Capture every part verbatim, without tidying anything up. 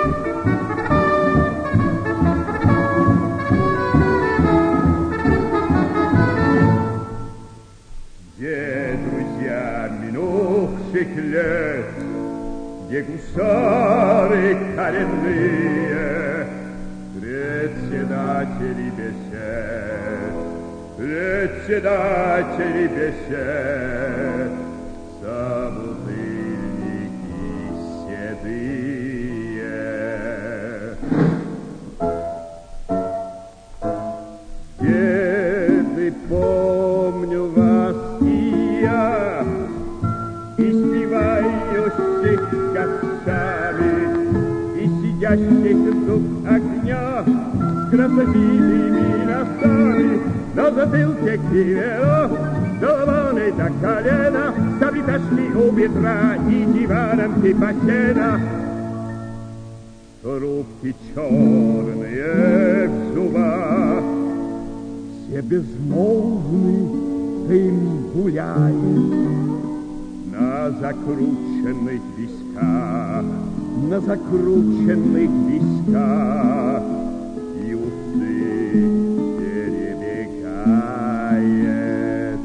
Где друзья минувших лет, где гусары коренные, председатели бесед, председатели бесед, собутыльники седые. Деды, помню вас и я, испевающих ковшами и сидящих вдруг огня с красивыми носами, на затылке киверо, головой до колена, капиташки у бедра и диваном типа сена. Трубки черные в зубах, все безмолвны, дым гуляет на закрученных висках, на закрученных висках, и усы перебегает.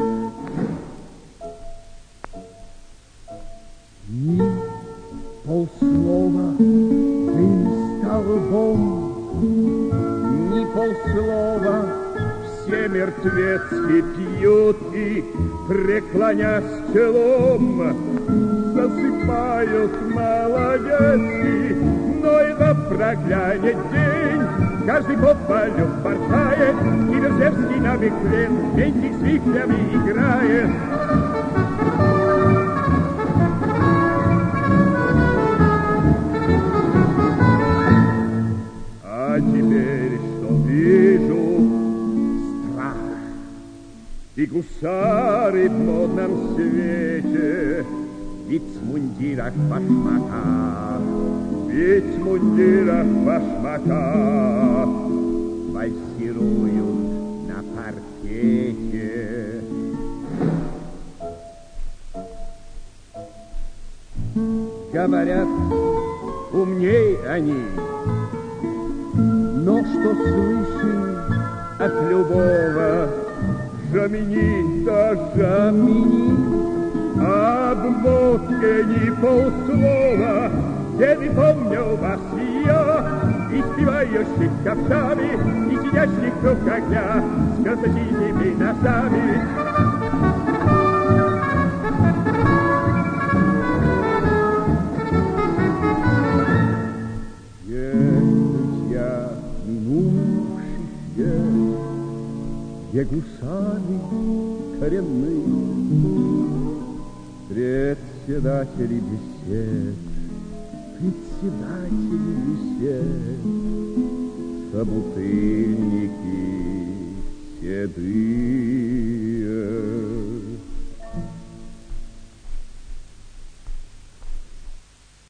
Ни полслова дым столбом, ни полслова все мертвецки пьют и, преклонясь челом, засыпают молодецки. Но это проклянет день, каждый по полю портает, и Берзевский на беклен меньших с вихрями играет. А теперь что вижу? И гусары в модном свете, вицмундирах башмаках, вицмундирах башмаках вальсируют на паркете. Говорят, умней они, но что слышим от любого Жамини, да Жамини, об водке ни полслова. Деды, помню вас и я, испевающих ковшами и сидящих вокруг огня с красочными носами. Друзья минувших лет, где гусары коренные, председатели бесед, председатели бесед, собутыльники седые.